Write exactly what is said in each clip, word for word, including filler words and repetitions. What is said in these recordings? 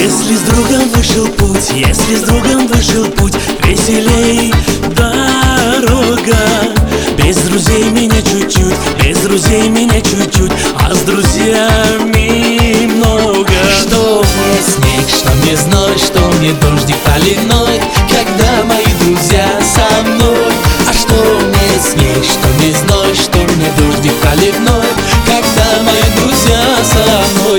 Если с другом вышел путь, если с другом вышел путь, веселей дорога. Без друзей меня чуть-чуть, без друзей меня чуть-чуть, а с друзьями много. Что мне снег, что мне зной, что мне дождик проливной, когда мои друзья со мной. А что мне снег, что мне зной, что мне дождик проливной, когда мои друзья со мной.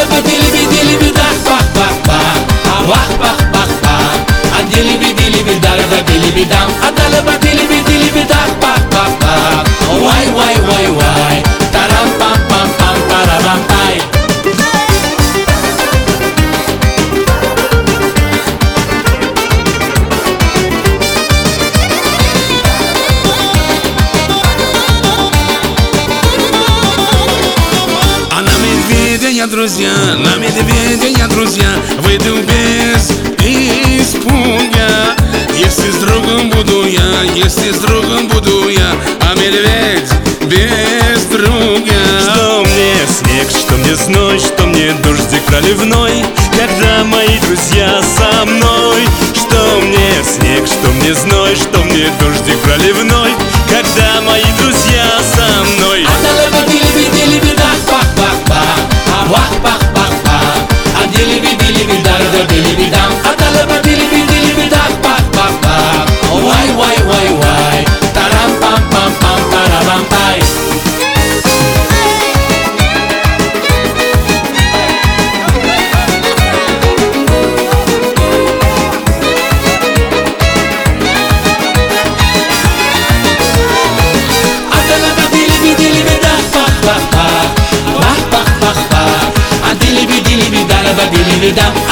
Why, why, why, why? Taram pam pam pam pararam pai. А на медведя я, друзья, на медведя я, друзья, выйду без испуга. Если с другом буду я, если с другом буду я, а медведь без друга. Что мне снег, что мне зной, что мне дождик проливной, когда мои друзья со мной. Что мне снег, что мне зной, что мне дождик проливной, когда мои друзья со мной. Why, why, why, why? Taram pam pam pam pararam pai. Dili bi dili bi da da ba dili bi da.